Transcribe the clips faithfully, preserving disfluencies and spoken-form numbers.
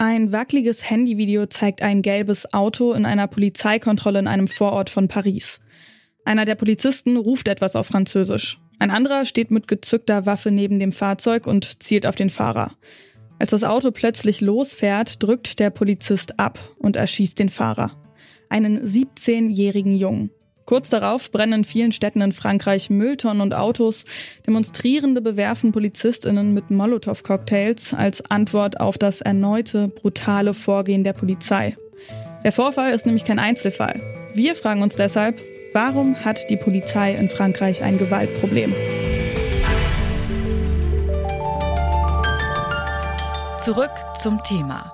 Ein wackeliges Handyvideo zeigt ein gelbes Auto in einer Polizeikontrolle in einem Vorort von Paris. Einer der Polizisten ruft etwas auf Französisch. Ein anderer steht mit gezückter Waffe neben dem Fahrzeug und zielt auf den Fahrer. Als das Auto plötzlich losfährt, drückt der Polizist ab und erschießt den Fahrer. Einen siebzehnjährigen Jungen. Kurz darauf brennen in vielen Städten in Frankreich Mülltonnen und Autos. Demonstrierende bewerfen PolizistInnen mit Molotow-Cocktails als Antwort auf das erneute brutale Vorgehen der Polizei. Der Vorfall ist nämlich kein Einzelfall. Wir fragen uns deshalb, warum hat die Polizei in Frankreich ein Gewaltproblem? Zurück zum Thema.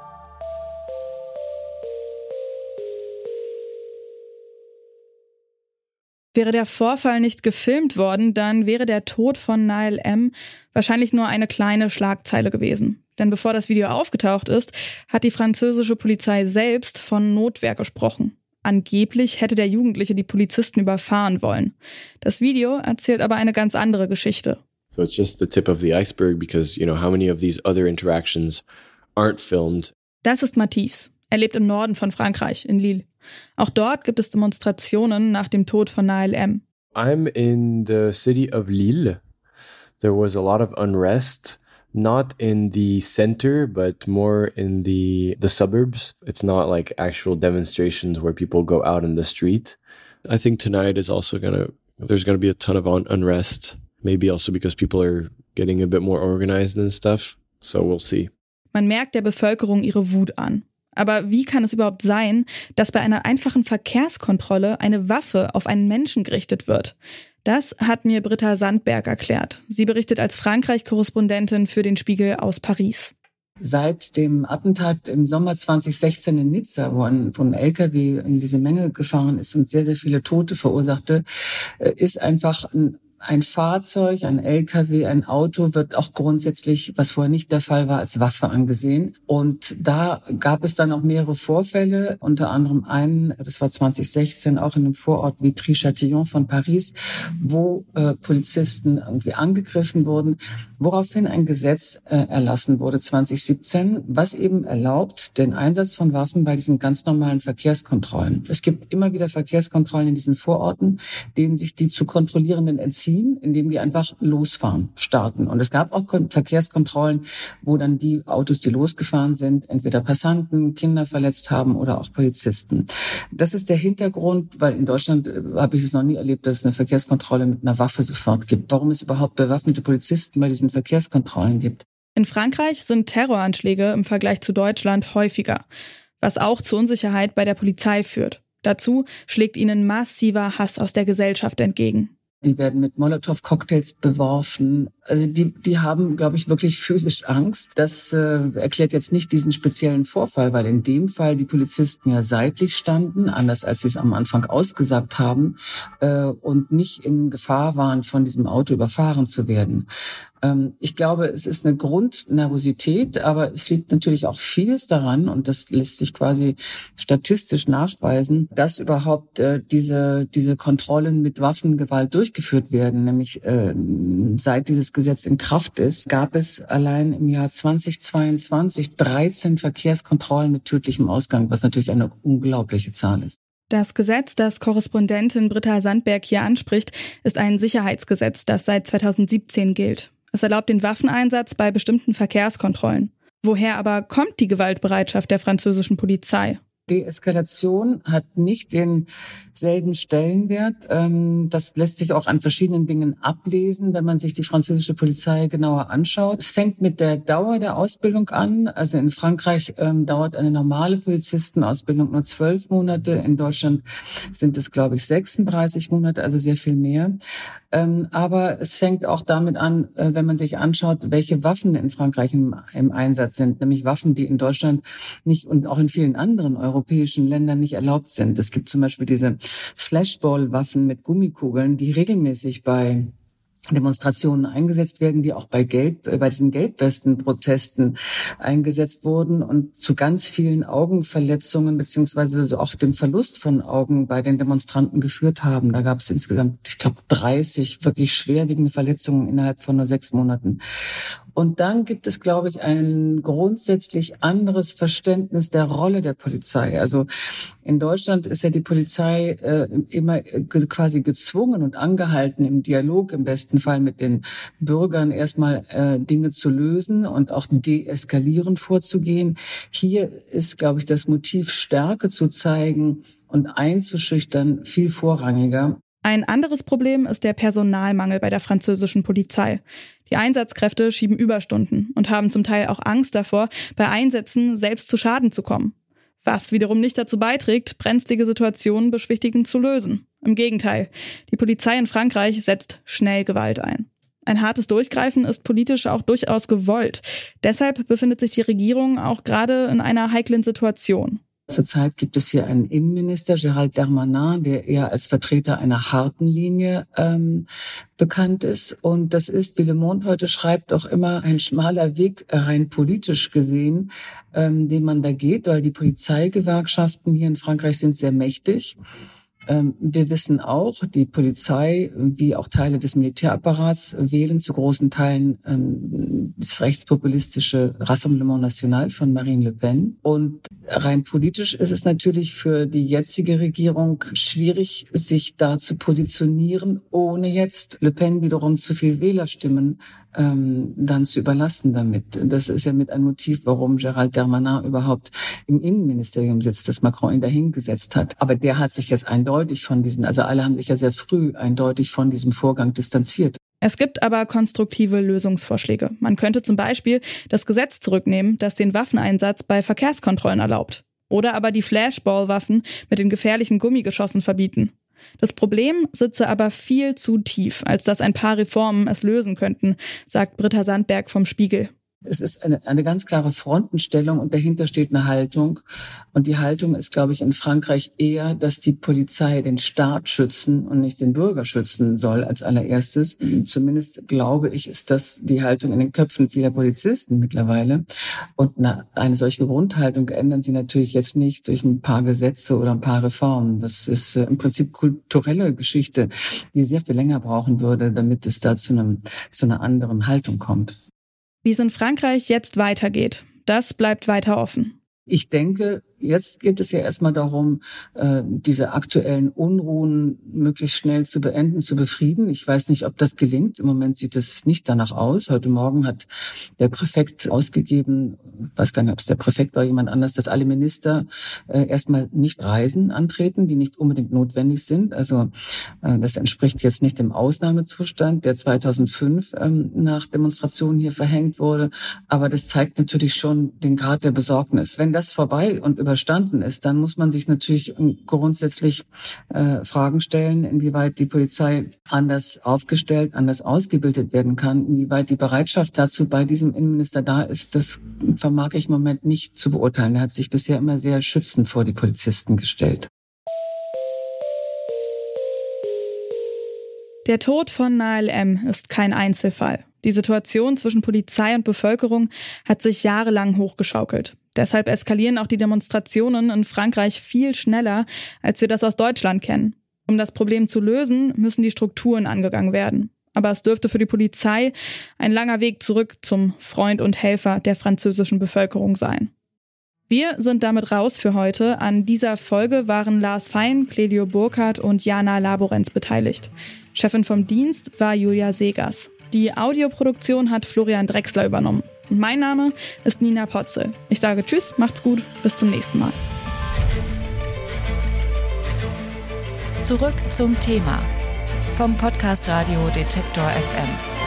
Wäre der Vorfall nicht gefilmt worden, dann wäre der Tod von Nahel M. wahrscheinlich nur eine kleine Schlagzeile gewesen. Denn bevor das Video aufgetaucht ist, hat die französische Polizei selbst von Notwehr gesprochen. Angeblich hätte der Jugendliche die Polizisten überfahren wollen. Das Video erzählt aber eine ganz andere Geschichte. So it's just the tip of the iceberg because, you know, how many of these other interactions aren't filmed? Das ist Mathis. Er lebt im Norden von Frankreich, in Lille. Auch dort gibt es Demonstrationen nach dem Tod von Nahel M. I'm in the city of Lille. There was a lot of unrest, not in the center, but more in the the suburbs. It's not like actual demonstrations where people go out in the street. I think tonight is also gonna, there's gonna be a ton of un- unrest. Maybe also because people are getting a bit more organized and stuff. So we'll see. Man merkt der Bevölkerung ihre Wut an. Aber wie kann es überhaupt sein, dass bei einer einfachen Verkehrskontrolle eine Waffe auf einen Menschen gerichtet wird? Das hat mir Britta Sandberg erklärt. Sie berichtet als Frankreich-Korrespondentin für den Spiegel aus Paris. Seit dem Attentat im Sommer zwanzig sechzehn in Nizza, wo ein, wo ein L K W in diese Menge gefahren ist und sehr, sehr viele Tote verursachte, ist einfach ein Ein Fahrzeug, ein L K W, ein Auto wird auch grundsätzlich, was vorher nicht der Fall war, als Waffe angesehen. Und da gab es dann auch mehrere Vorfälle, unter anderem einen, das war zwanzig sechzehn, auch in einem Vorort Vitry-Châtillon von Paris, wo äh, Polizisten irgendwie angegriffen wurden, woraufhin ein Gesetz äh, erlassen wurde zwanzig siebzehn, was eben erlaubt den Einsatz von Waffen bei diesen ganz normalen Verkehrskontrollen. Es gibt immer wieder Verkehrskontrollen in diesen Vororten, denen sich die zu kontrollierenden entziehen, indem die einfach losfahren, starten. Und es gab auch Verkehrskontrollen, wo dann die Autos, die losgefahren sind, entweder Passanten, Kinder verletzt haben oder auch Polizisten. Das ist der Hintergrund, weil in Deutschland äh, habe ich es noch nie erlebt, dass es eine Verkehrskontrolle mit einer Waffe sofort gibt. Warum es überhaupt bewaffnete Polizisten bei diesen Verkehrskontrollen gibt. In Frankreich sind Terroranschläge im Vergleich zu Deutschland häufiger, was auch zu Unsicherheit bei der Polizei führt. Dazu schlägt ihnen massiver Hass aus der Gesellschaft entgegen. Die werden mit Molotow-Cocktails beworfen. Also die, die haben, glaube ich, wirklich physisch Angst. Das äh, erklärt jetzt nicht diesen speziellen Vorfall, weil in dem Fall die Polizisten ja seitlich standen, anders als sie es am Anfang ausgesagt haben, äh, und nicht in Gefahr waren, von diesem Auto überfahren zu werden. Ähm, ich glaube, es ist eine Grundnervosität, aber es liegt natürlich auch vieles daran, und das lässt sich quasi statistisch nachweisen, dass überhaupt äh, diese diese Kontrollen mit Waffengewalt durchgeführt werden. Nämlich äh, seit dieses Gesetz in Kraft ist, gab es allein im Jahr zweitausendzweiundzwanzig dreizehn Verkehrskontrollen mit tödlichem Ausgang, was natürlich eine unglaubliche Zahl ist. Das Gesetz, das Korrespondentin Britta Sandberg hier anspricht, ist ein Sicherheitsgesetz, das seit zweitausendsiebzehn gilt. Es erlaubt den Waffeneinsatz bei bestimmten Verkehrskontrollen. Woher aber kommt die Gewaltbereitschaft der französischen Polizei? Deeskalation hat nicht denselben Stellenwert. Das lässt sich auch an verschiedenen Dingen ablesen, wenn man sich die französische Polizei genauer anschaut. Es fängt mit der Dauer der Ausbildung an. Also in Frankreich ähm, dauert eine normale Polizistenausbildung nur zwölf Monate. In Deutschland sind es, glaube ich, sechsunddreißig Monate, also sehr viel mehr. Ähm, aber es fängt auch damit an, äh, wenn man sich anschaut, welche Waffen in Frankreich im, im Einsatz sind. Nämlich Waffen, die in Deutschland nicht und auch in vielen anderen europäischen Ländern nicht erlaubt sind. Es gibt zum Beispiel diese Flashball-Waffen mit Gummikugeln, die regelmäßig bei Demonstrationen eingesetzt werden, die auch bei Gelb, bei diesen Gelbwesten-Protesten eingesetzt wurden und zu ganz vielen Augenverletzungen beziehungsweise auch dem Verlust von Augen bei den Demonstranten geführt haben. Da gab es insgesamt, ich glaube, dreißig wirklich schwerwiegende Verletzungen innerhalb von nur sechs Monaten. Und dann gibt es, glaube ich, ein grundsätzlich anderes Verständnis der Rolle der Polizei. Also in Deutschland ist ja die Polizei äh, immer ge- quasi gezwungen und angehalten, im Dialog im besten Fall mit den Bürgern erstmal äh, Dinge zu lösen und auch deeskalierend vorzugehen. Hier ist, glaube ich, das Motiv, Stärke zu zeigen und einzuschüchtern, viel vorrangiger. Ein anderes Problem ist der Personalmangel bei der französischen Polizei. Die Einsatzkräfte schieben Überstunden und haben zum Teil auch Angst davor, bei Einsätzen selbst zu Schaden zu kommen. Was wiederum nicht dazu beiträgt, brenzlige Situationen beschwichtigend zu lösen. Im Gegenteil, die Polizei in Frankreich setzt schnell Gewalt ein. Ein hartes Durchgreifen ist politisch auch durchaus gewollt. Deshalb befindet sich die Regierung auch gerade in einer heiklen Situation. Zurzeit gibt es hier einen Innenminister, Gérald Darmanin, der eher als Vertreter einer harten Linie ähm, bekannt ist. Und das ist, wie Le Monde heute schreibt, auch immer ein schmaler Weg, rein politisch gesehen, ähm, den man da geht, weil die Polizeigewerkschaften hier in Frankreich sind sehr mächtig. Wir wissen auch, die Polizei wie auch Teile des Militärapparats wählen zu großen Teilen ähm, das rechtspopulistische Rassemblement National von Marine Le Pen. Und rein politisch ist es natürlich für die jetzige Regierung schwierig, sich da zu positionieren, ohne jetzt Le Pen wiederum zu viel Wählerstimmen ähm, dann zu überlasten damit. Das ist ja mit ein Motiv, warum Gérald Darmanin überhaupt im Innenministerium sitzt, das Macron ihn dahin gesetzt hat. Aber der hat sich jetzt eindeutig von diesen, also alle haben sich ja sehr früh eindeutig von diesem Vorgang distanziert. Es gibt aber konstruktive Lösungsvorschläge. Man könnte zum Beispiel das Gesetz zurücknehmen, das den Waffeneinsatz bei Verkehrskontrollen erlaubt. Oder aber die Flashball-Waffen mit den gefährlichen Gummigeschossen verbieten. Das Problem sitze aber viel zu tief, als dass ein paar Reformen es lösen könnten, sagt Britta Sandberg vom Spiegel. Es ist eine, eine ganz klare Frontenstellung und dahinter steht eine Haltung. Und die Haltung ist, glaube ich, in Frankreich eher, dass die Polizei den Staat schützen und nicht den Bürger schützen soll als allererstes. Zumindest, glaube ich, ist das die Haltung in den Köpfen vieler Polizisten mittlerweile. Und eine, eine solche Grundhaltung ändern sie natürlich jetzt nicht durch ein paar Gesetze oder ein paar Reformen. Das ist äh, im Prinzip kulturelle Geschichte, die sehr viel länger brauchen würde, damit es da zu einem, zu einer anderen Haltung kommt. Wie es in Frankreich jetzt weitergeht, das bleibt weiter offen. Ich denke, jetzt geht es ja erstmal darum, äh, diese aktuellen Unruhen möglichst schnell zu beenden, zu befrieden. Ich weiß nicht, ob das gelingt. Im Moment sieht es nicht danach aus. Heute Morgen hat der Präfekt ausgegeben, weiß gar nicht, ob es der Präfekt war, jemand anders, dass alle Minister äh, erstmal nicht Reisen antreten, die nicht unbedingt notwendig sind. Also äh, das entspricht jetzt nicht dem Ausnahmezustand, der zweitausendfünf ähm, nach Demonstrationen hier verhängt wurde. Aber das zeigt natürlich schon den Grad der Besorgnis. Wenn das vorbei und überstanden ist, dann muss man sich natürlich grundsätzlich äh, Fragen stellen, inwieweit die Polizei anders aufgestellt, anders ausgebildet werden kann, inwieweit die Bereitschaft dazu bei diesem Innenminister da ist, das vermag ich im Moment nicht zu beurteilen. Er hat sich bisher immer sehr schützend vor die Polizisten gestellt. Der Tod von Nael M. ist kein Einzelfall. Die Situation zwischen Polizei und Bevölkerung hat sich jahrelang hochgeschaukelt. Deshalb eskalieren auch die Demonstrationen in Frankreich viel schneller, als wir das aus Deutschland kennen. Um das Problem zu lösen, müssen die Strukturen angegangen werden. Aber es dürfte für die Polizei ein langer Weg zurück zum Freund und Helfer der französischen Bevölkerung sein. Wir sind damit raus für heute. An dieser Folge waren Lars Fein, Clelio Burkhardt und Jana Laborenz beteiligt. Chefin vom Dienst war Julia Segers. Die Audioproduktion hat Florian Drexler übernommen. Und mein Name ist Nina Potzel. Ich sage Tschüss, macht's gut, bis zum nächsten Mal. Zurück zum Thema vom Podcast Radio Detektor F M.